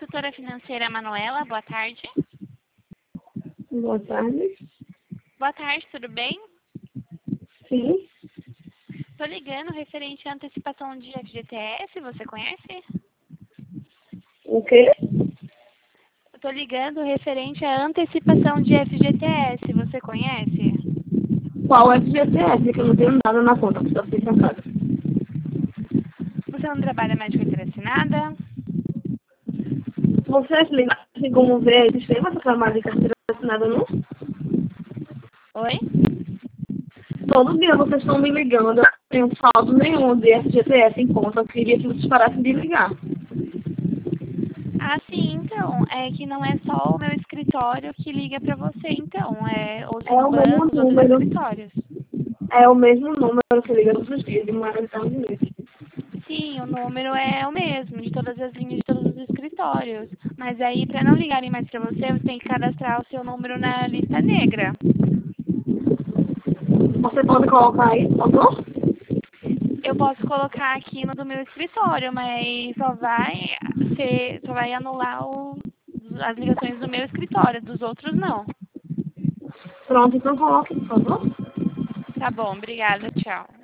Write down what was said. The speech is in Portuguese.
consultora financeira Manuela, boa tarde. Boa tarde. Boa tarde, tudo bem? Sim. Estou ligando referente à antecipação de FGTS, você conhece? O quê? Estou ligando referente à antecipação de FGTS, você conhece? Qual é o FGTS? Que eu não tenho nada na conta, só fiquei sentada. Você não trabalha mais com carteira assinada? Vocês ligam assim como vê eles têm essa trabalho de carteira assinada, não? Oi? Todo dia vocês estão me ligando, eu não tenho saldo nenhum de FGTS em conta, eu queria que vocês parassem de ligar. Ah, sim, então. É que não é só o meu escritório que liga para você, então. É É outros o mesmo bancos, outros número, escritórios. é o mesmo número que liga todos os dias, de manhã até de noite. Sim, o número é o mesmo, de todas as linhas de todos os escritórios. Mas aí, para não ligarem mais para você, você tem que cadastrar o seu número na lista negra. Você pode colocar aí, por favor? Eu posso colocar aqui no do meu escritório, mas só vai anular as ligações do meu escritório, dos outros não. Pronto, então coloque, por favor. Tá bom, obrigada, tchau.